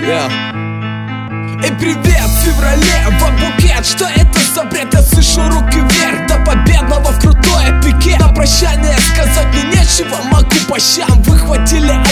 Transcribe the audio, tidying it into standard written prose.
Эй, привет, в феврале, вот букет. Что это за бред? Я слышу руки вверх до победного в крутое пике. На прощание сказать мне нечего, могу по щам. Выхватили